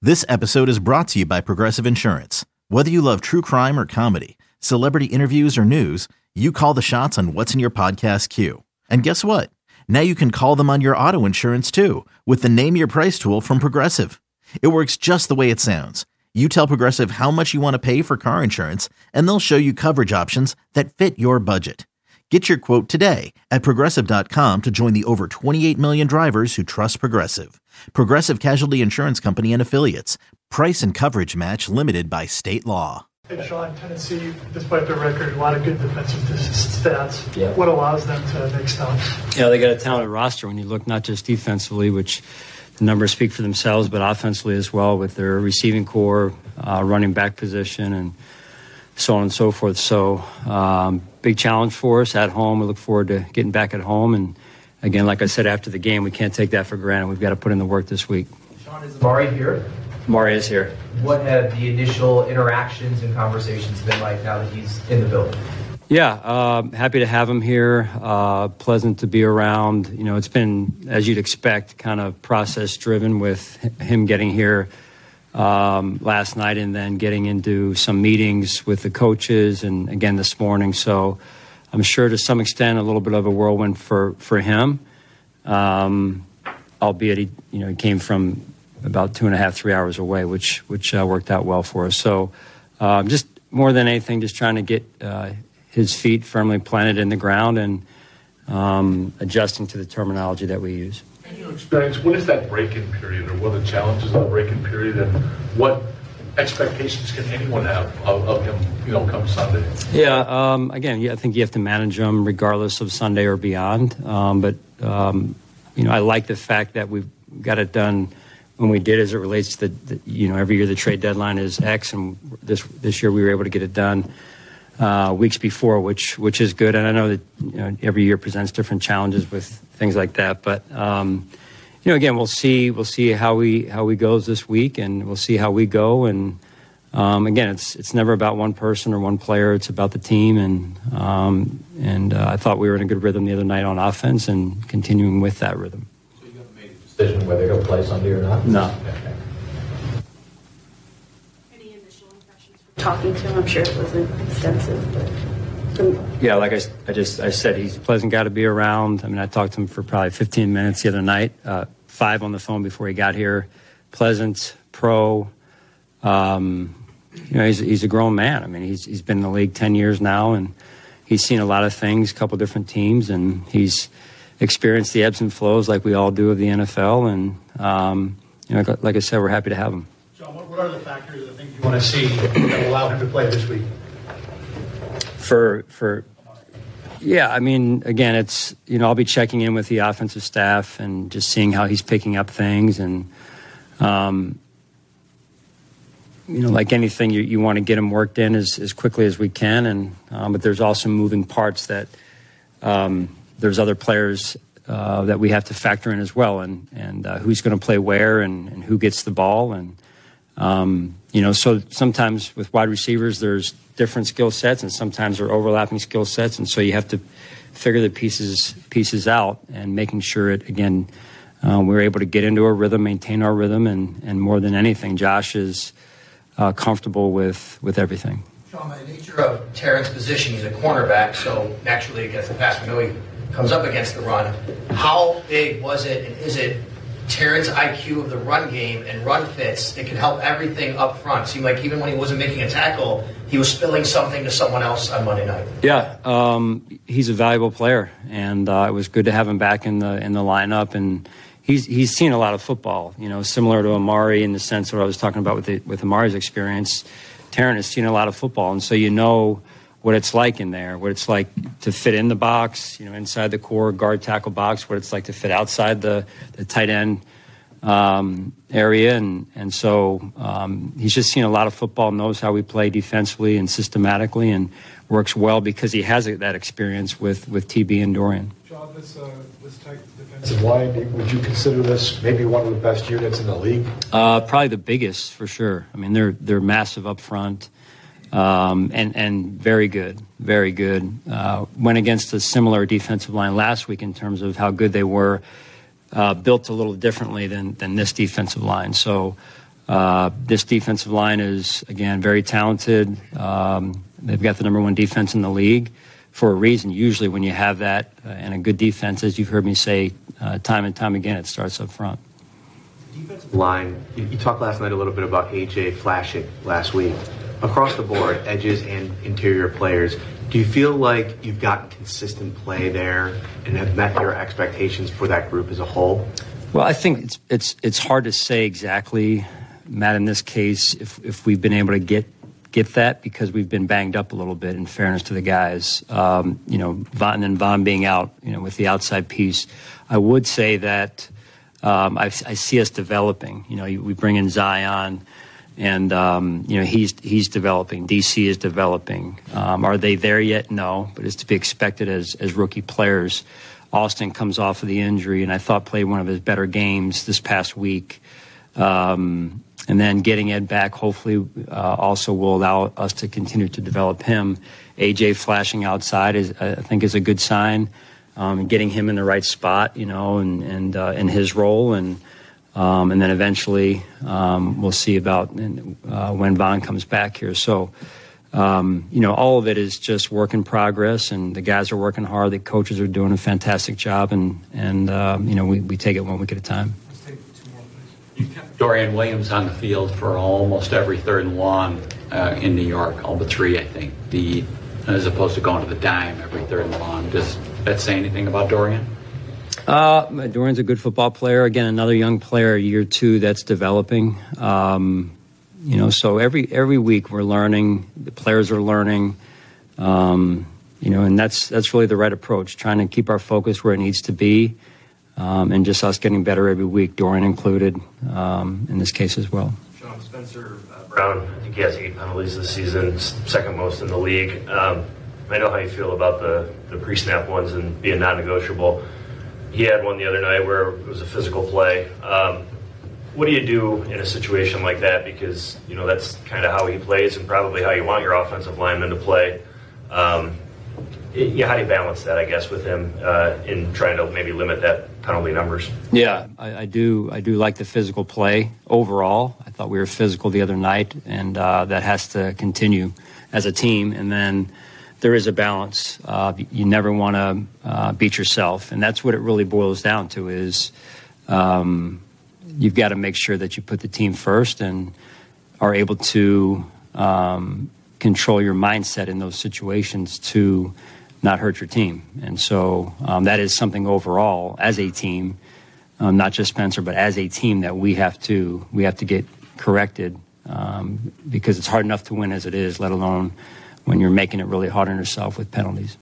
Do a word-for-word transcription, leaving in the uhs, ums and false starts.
This episode is brought to you by Progressive Insurance. Whether you love true crime or comedy, celebrity interviews or news, you call the shots on what's in your podcast queue. And guess what? Now you can call them on your auto insurance too with the Name Your Price tool from Progressive. It works just the way it sounds. You tell Progressive how much you want to pay for car insurance, and they'll show you coverage options that fit your budget. Get your quote today at Progressive dot com to join the over twenty-eight million drivers who trust Progressive. Progressive Casualty Insurance Company and Affiliates. Price and coverage match limited by state law. Hey, Sean, Tennessee, despite their record, a lot of good defensive stats. Yeah. What allows them to make stops? Yeah, they got a talented roster when you look not just defensively, which the numbers speak for themselves, but offensively as well with their receiving core, uh, running back position, and so on and so forth. So um, big challenge for us at home. We look forward to getting back at home. And again, like I said after the game, we can't take that for granted. We've got to put in the work this week. Sean, is Amari here? Amari is here. What have the initial interactions and conversations been like now that he's in the building? Yeah, uh, happy to have him here. Uh, pleasant to be around. You know, it's been, as you'd expect, kind of process-driven with him getting here um, last night and then getting into some meetings with the coaches and again this morning. So I'm sure to some extent a little bit of a whirlwind for, for him, um, albeit he, you know, he came from about two and a half, three hours away, which which uh, worked out well for us. So um, just more than anything, just trying to get uh, his feet firmly planted in the ground and um, adjusting to the terminology that we use. In your experience, what is that break-in period, or what are the challenges of the break-in period, and what expectations can anyone have of, of him, you know, come Sunday? Yeah, um, again, yeah, I think you have to manage them regardless of Sunday or beyond. Um, but, um, you know, I like the fact that we've got it done when we did as it relates to, the, the you know, every year the trade deadline is X, and this this year we were able to get it done uh, weeks before, which which is good. And I know that, you know, every year presents different challenges with things like that. But, um, you know, again, we'll see we'll see how we how we goes this week, and we'll see how we go. And, um, again, it's it's never about one person or one player. It's about the team. And, um, and uh, I thought we were in a good rhythm the other night on offense and continuing with that rhythm. Decision whether he'll play Sunday or not? No. Okay. Any initial impressions from talking to him? I'm sure it wasn't extensive, but from... Yeah, like I, I just I said, he's a pleasant guy to be around. I mean, I talked to him for probably fifteen minutes the other night, uh, five on the phone before he got here. Pleasant, pro. Um, you know, he's he's a grown man. I mean, he's he's been in the league ten years now, and he's seen a lot of things, a couple different teams, and he's experience the ebbs and flows like we all do of the N F L. And, um, you know, like I said, we're happy to have him. John, what are the factors or things you want to see that allow him to play this week? For, for, yeah, I mean, again, it's, you know, I'll be checking in with the offensive staff and just seeing how he's picking up things. And, um, you know, like anything, you, you want to get him worked in as, as quickly as we can. And, um, but there's also moving parts that, um, there's other players uh, that we have to factor in as well, and and uh, who's going to play where, and, and who gets the ball, and um, you know, so sometimes with wide receivers there's different skill sets, and sometimes there are overlapping skill sets, and so you have to figure the pieces pieces out, and making sure it again uh, we're able to get into our rhythm, maintain our rhythm, and and more than anything, Josh is uh, comfortable with with everything. Sean, by the nature of Terrence's position, he's a cornerback, so naturally against the pass, we know he comes up against the run. How big was it, and is it Terrence's I Q of the run game and run fits that can help everything up front? It seemed like even when he wasn't making a tackle, he was spilling something to someone else on Monday night. Yeah, um, he's a valuable player, and uh, it was good to have him back in the in the lineup. And he's he's seen a lot of football, you know, similar to Amari in the sense of what I was talking about with the, with Amari's experience. Terrence has seen a lot of football, and so you know what it's like in there, what it's like to fit in the box, you know, inside the core guard tackle box, what it's like to fit outside the, the tight end um, area. And, and so um, he's just seen a lot of football, knows how we play defensively and systematically, and works well because he has that experience with, with T B and Dorian. John, this, uh, this type of defensive line, would you consider this maybe one of the best units in the league? Uh, probably the biggest, for sure. I mean, they're they're massive up front. Um, and, and very good, very good. Uh, went against a similar defensive line last week in terms of how good they were, uh, built a little differently than, than this defensive line. So Uh, this defensive line is, again, very talented. Um, they've got the number one defense in the league for a reason. Usually when you have that uh, and a good defense, as you've heard me say uh, time and time again, it starts up front. Defensive line, you, you talked last night a little bit about A J flashing last week. Across the board, edges and interior players, do you feel like you've gotten consistent play there and have met your expectations for that group as a whole? Well, I think it's it's it's hard to say exactly, Matt, in this case, if if we've been able to get get that, because we've been banged up a little bit, in fairness to the guys. Um, you know, Von, and then Von being out, you know, with the outside piece. I would say that um, I, I see us developing. You know, we bring in Zion, and um, you know he's he's developing. D C is developing. Um, are they there yet? No, but it's to be expected as as rookie players. Austin comes off of the injury, and I thought played one of his better games this past week. Um, and then getting Ed back, hopefully, uh, also will allow us to continue to develop him. A J flashing outside is, I think, is a good sign. Um, getting him in the right spot, you know, and and uh, in his role, and um, and then eventually um, we'll see about uh, when Von comes back here. So. Um, you know, all of it is just work in progress, and the guys are working hard. The coaches are doing a fantastic job, and, and uh, you know, we, we take it one week at a time. Let's take two more, please. You kept Dorian Williams on the field for almost every third and long uh, in New York, all but three, I think, the as opposed to going to the dime every third and long. Does that say anything about Dorian? Uh, Dorian's a good football player. Again, another young player, year two, that's developing. Um, You know, so every every week we're learning. The players are learning. Um, you know, and that's that's really the right approach. Trying to keep our focus where it needs to be, um, and just us getting better every week, Dorian included, um, in this case as well. Sean Spencer uh, Brown, I think he has eight penalties this season, second most in the league. Um, I know how you feel about the the pre-snap ones and being non-negotiable. He had one the other night where it was a physical play. Um, What do you do in a situation like that? Because, you know, that's kind of how he plays and probably how you want your offensive linemen to play. Um, it, yeah, how do you balance that, I guess, with him uh, in trying to maybe limit that penalty numbers? Yeah, I, I do. I do like the physical play overall. I thought we were physical the other night, and uh, that has to continue as a team. And then there is a balance. Uh, you never want to uh, beat yourself, and that's what it really boils down to is um, – you've got to make sure that you put the team first and are able to um, control your mindset in those situations to not hurt your team. And so um, that is something overall as a team, um, not just Spencer, but as a team that we have to we have to get corrected um, because it's hard enough to win as it is, let alone when you're making it really hard on yourself with penalties.